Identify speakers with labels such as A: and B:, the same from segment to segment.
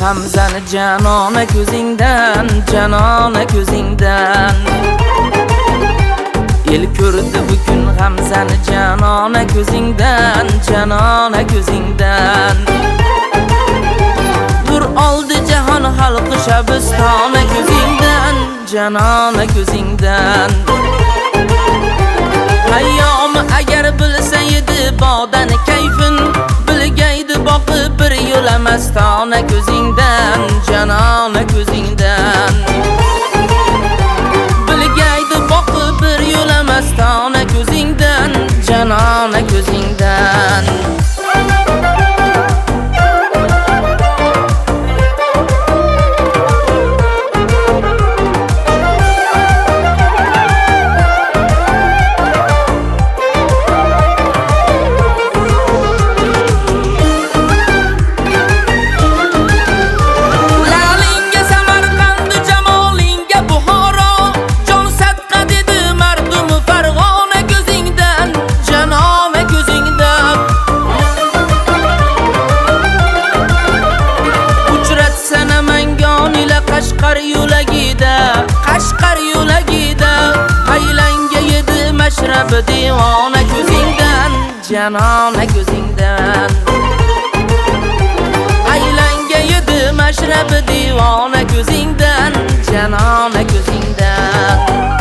A: g'amzani janona ko'zingdan, janona ko'zingdan. El ko'rdi bugun g'amzani janona ko'zingdan, janona ko'zingdan. Nur oldi jahon xalqi shabistona ko'zingdan, janona ko'zingdan. Hayyom agar bilsa edi bodani kayfin, bilgaydi boqib bir yo'la mastona ko'zingdan, janona ko'zingdan. Bilgaydi boqib bir yo'la mastona ko'zingdan, janona ko'zingdan. Qashqar yo'lagida haylanga yedi mashrab divona ko'zingdan, janona ko'zingdan. Haylanga yedi mashrab divona ko'zingdan, janona ko'zingdan.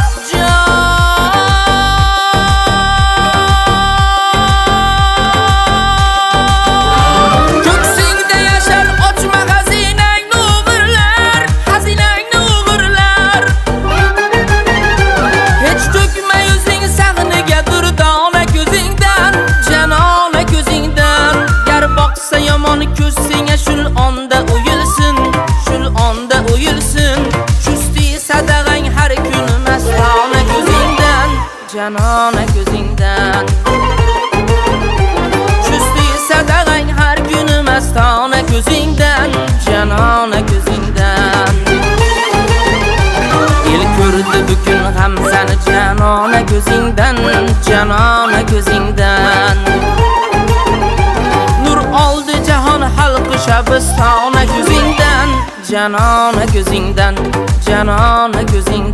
A: Ko'zingga shul onda o'yilsin, shul onda o'yilsin. Chusti sadag'ang har kun mastona ko'zingdan, janona ko'zingdan. Chusti sadag'ang har kun mastona ko'zingdan, janona ko'zingdan. El ko'rdi bugun g'amzani janona ko'zingdan, janona ko'zingdan. Oldi jahon xalqi shabistona ko'zingdan, janona ko'zingdan, janona ko'zingdan.